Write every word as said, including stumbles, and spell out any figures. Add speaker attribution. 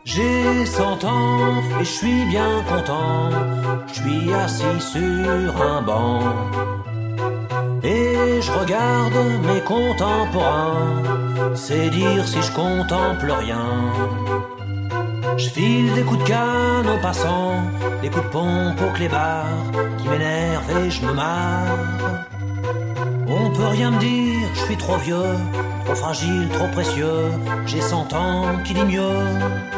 Speaker 1: J'ai cent ans et je suis bien content. Je suis assis sur un banc et je regarde mes contemporains. C'est dire si je contemple rien. Je file des coups de canne en passant, des coups de pompe aux clébards qui m'énervent et je me marre. On peut rien me dire, je suis trop vieux, trop fragile, trop précieux. J'ai cent ans, qui dit mieux?